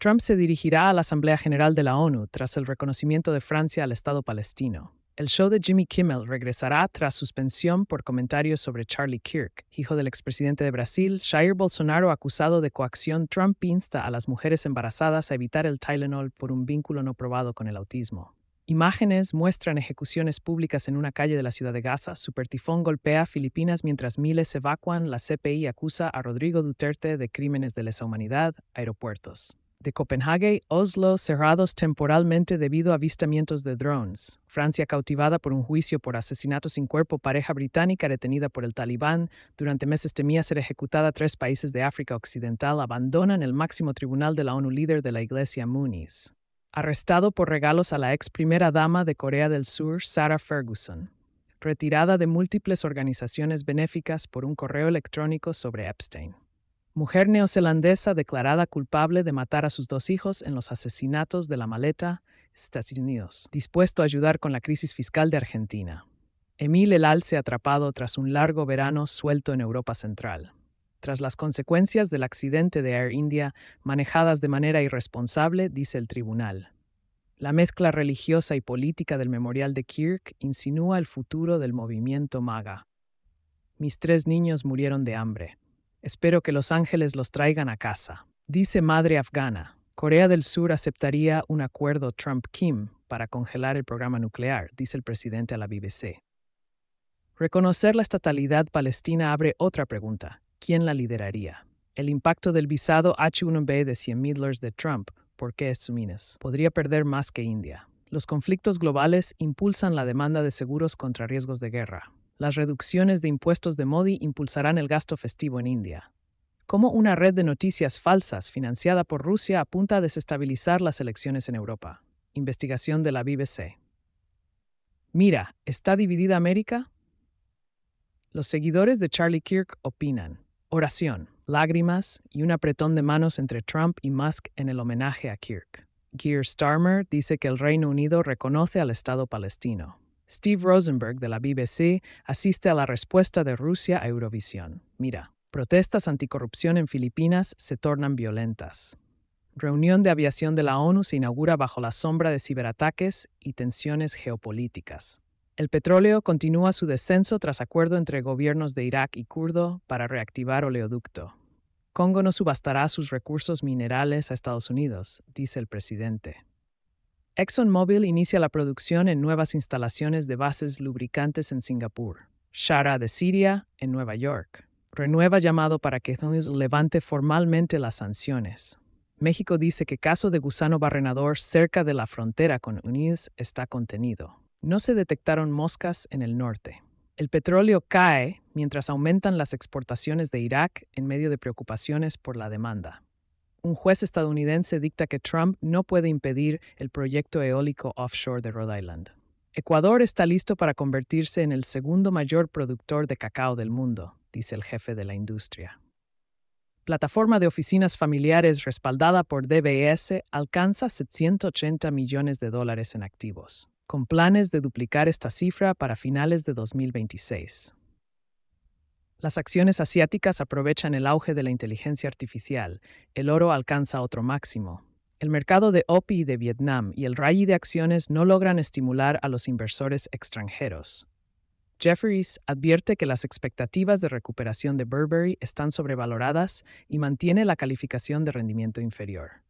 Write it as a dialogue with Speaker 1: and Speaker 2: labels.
Speaker 1: Trump se dirigirá a la Asamblea General de la ONU tras el reconocimiento de Francia al Estado palestino. El show de Jimmy Kimmel regresará tras suspensión por comentarios sobre Charlie Kirk, hijo del expresidente de Brasil. Jair Bolsonaro, acusado de coacción. Trump insta a las mujeres embarazadas a evitar el Tylenol por un vínculo no probado con el autismo. Imágenes muestran ejecuciones públicas en una calle de la ciudad de Gaza. Supertifón golpea a Filipinas mientras miles se evacúan. La CPI acusa a Rodrigo Duterte de crímenes de lesa humanidad. Aeropuertos de Copenhague, Oslo cerrados temporalmente debido a avistamientos de drones. Francia cautivada por un juicio por asesinato sin cuerpo. Pareja británica detenida por el Talibán. Durante meses temía ser ejecutada. 3 países de África Occidental abandonan el máximo tribunal de la ONU. Líder de la Iglesia Muniz arrestado por regalos a la ex primera dama de Corea del Sur, Sarah Ferguson. Retirada de múltiples organizaciones benéficas por un correo electrónico sobre Epstein. Mujer neozelandesa declarada culpable de matar a sus 2 hijos en los asesinatos de La Maleta, Estados Unidos. Dispuesto a ayudar con la crisis fiscal de Argentina. Emil El Alce atrapado tras un largo verano suelto en Europa Central. Tras las consecuencias del accidente de Air India, manejadas de manera irresponsable, dice el tribunal. La mezcla religiosa y política del memorial de Kirk insinúa el futuro del movimiento MAGA. Mis 3 niños murieron de hambre. Espero que los ángeles los traigan a casa. Dice madre afgana. Corea del Sur aceptaría un acuerdo Trump-Kim para congelar el programa nuclear, dice el presidente a la BBC. Reconocer la estatalidad palestina abre otra pregunta. ¿Quién la lideraría? El impacto del visado H-1B de $100,000 de Trump, ¿por qué Estados Unidos? Podría perder más que India. Los conflictos globales impulsan la demanda de seguros contra riesgos de guerra. Las reducciones de impuestos de Modi impulsarán el gasto festivo en India. ¿Cómo una red de noticias falsas financiada por Rusia apunta a desestabilizar las elecciones en Europa? Investigación de la BBC. Mira, ¿está dividida América? Los seguidores de Charlie Kirk opinan. Oración, lágrimas y un apretón de manos entre Trump y Musk en el homenaje a Kirk. Keir Starmer dice que el Reino Unido reconoce al Estado palestino. Steve Rosenberg de la BBC asiste a la respuesta de Rusia a Eurovisión. Mira, protestas anticorrupción en Filipinas se tornan violentas. Reunión de aviación de la ONU se inaugura bajo la sombra de ciberataques y tensiones geopolíticas. El petróleo continúa su descenso tras acuerdo entre gobiernos de Irak y kurdo para reactivar oleoducto. Congo no subastará sus recursos minerales a Estados Unidos, dice el presidente. ExxonMobil inicia la producción en nuevas instalaciones de bases lubricantes en Singapur. Shara de Siria, en Nueva York. Renueva llamado para que Estados Unidos levante formalmente las sanciones. México dice que caso de gusano barrenador cerca de la frontera con Unidos está contenido. No se detectaron moscas en el norte. El petróleo cae mientras aumentan las exportaciones de Irak en medio de preocupaciones por la demanda. Un juez estadounidense dicta que Trump no puede impedir el proyecto eólico offshore de Rhode Island. Ecuador está listo para convertirse en el segundo mayor productor de cacao del mundo, dice el jefe de la industria. Plataforma de oficinas familiares respaldada por DBS alcanza $780 millones en activos, con planes de duplicar esta cifra para finales de 2026. Las acciones asiáticas aprovechan el auge de la inteligencia artificial. El oro alcanza otro máximo. El mercado de OPI de Vietnam y el rally de acciones no logran estimular a los inversores extranjeros. Jefferies advierte que las expectativas de recuperación de Burberry están sobrevaloradas y mantiene la calificación de rendimiento inferior.